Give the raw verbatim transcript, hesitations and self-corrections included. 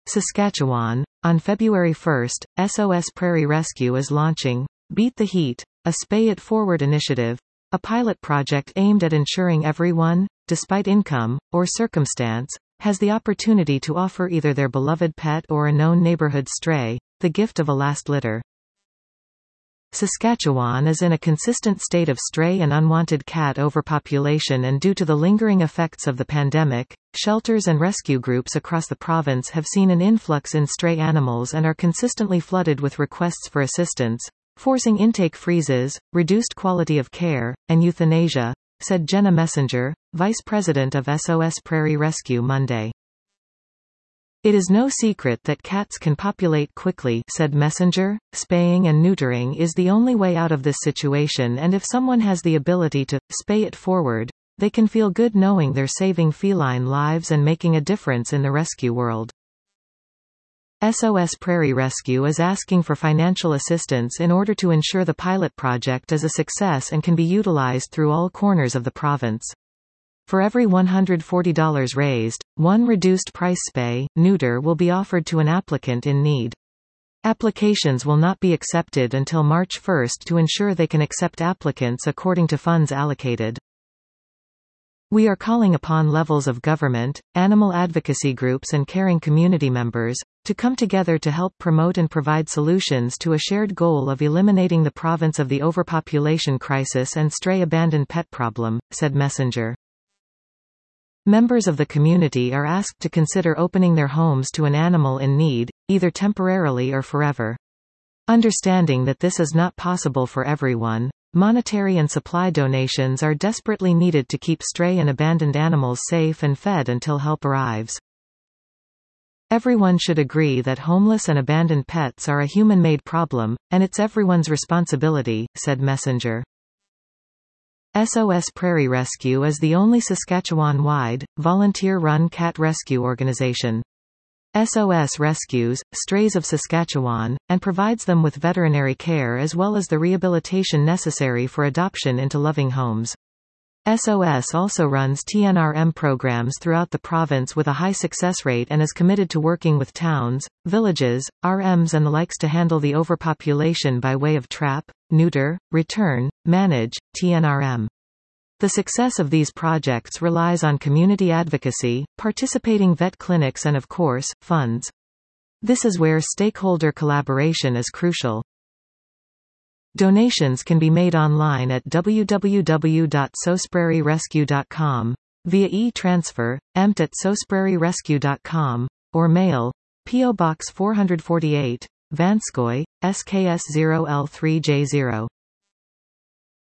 Saskatchewan. On February first, S O S Prairie Rescue is launching Beat the Heat, a Spay It Forward initiative, a pilot project aimed at ensuring everyone, despite income or circumstance, has the opportunity to offer either their beloved pet or a known neighborhood stray the gift of a last litter. Saskatchewan is in a consistent state of stray and unwanted cat overpopulation, and due to the lingering effects of the pandemic, shelters and rescue groups across the province have seen an influx in stray animals and are consistently flooded with requests for assistance, forcing intake freezes, reduced quality of care, and euthanasia, said Jenna Messenger, Vice President of S O S Prairie Rescue Monday. It is no secret that cats can populate quickly, said Messenger. Spaying and neutering is the only way out of this situation, and if someone has the ability to spay it forward, they can feel good knowing they're saving feline lives and making a difference in the rescue world. S O S Prairie Rescue is asking for financial assistance in order to ensure the pilot project is a success and can be utilized through all corners of the province. For every one hundred forty dollars raised, one reduced-price spay, neuter will be offered to an applicant in need. Applications will not be accepted until March first to ensure they can accept applicants according to funds allocated. We are calling upon levels of government, animal advocacy groups and caring community members, to come together to help promote and provide solutions to a shared goal of eliminating the province of the overpopulation crisis and stray abandoned pet problem, said Messenger. Members of the community are asked to consider opening their homes to an animal in need, either temporarily or forever. Understanding that this is not possible for everyone, monetary and supply donations are desperately needed to keep stray and abandoned animals safe and fed until help arrives. Everyone should agree that homeless and abandoned pets are a human-made problem, and it's everyone's responsibility, said Messenger. S O S Prairie Rescue is the only Saskatchewan-wide, volunteer-run cat rescue organization. S O S rescues strays of Saskatchewan, and provides them with veterinary care as well as the rehabilitation necessary for adoption into loving homes. S O S also runs T N R M programs throughout the province with a high success rate and is committed to working with towns, villages, R Ms and the likes to handle the overpopulation by way of trap, neuter, return, manage, T N R M. The success of these projects relies on community advocacy, participating vet clinics and of course, funds. This is where stakeholder collaboration is crucial. Donations can be made online at w w w dot sosprairie rescue dot com, via e-transfer, empt at sosprairie rescue dot com, or mail, P O Box four forty-eight, Vanscoy, S K S zero L three J zero.